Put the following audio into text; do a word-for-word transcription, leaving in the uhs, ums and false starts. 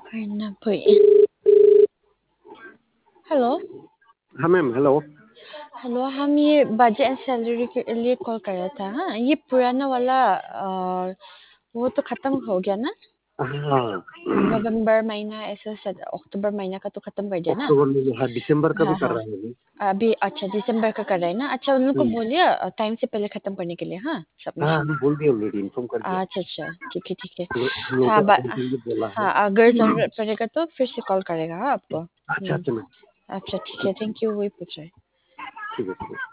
Arnab bhai. Hello. हाँ ma'am, hello. Hello, हम ये बजट एंड सैलरी के लिए कॉल कर रहा था। हाँ, ये पुराना वाला आ, वो तो खत्म हो गया ना? हाँ, नवंबर महीना ऐसा शायद अक्टूबर महीना का तो खत्म कर दिया ना? अक्टूबर में जो है, दिसंबर का भी हाँ कर हाँ। रहे हैं अभी। अभी अच्छा दिसंबर का कर रहे हैं ना? अच्छा, उन लोग को हम्म, बोलिए टाइम से पहले खत्म करने के लिए। हाँ, हाँ सबमिशन। हम बोल दिए, ऑलरेडी इन्फॉर्म कर दिया। अच्छा अच्छा, ठीक है ठीक है। हम लोग हम लोग हाँ को बा, अकाउंटिंग भी बोला है। हाँ अगर जरूरत पड़ेगा तो फिर से कॉल करेगा हाँ आपको। अच्छा हम्म। अच्छा मैम, अच्छा ठीक है, थैंक यू, वही पूछ रहे। ठीक है ठीक है।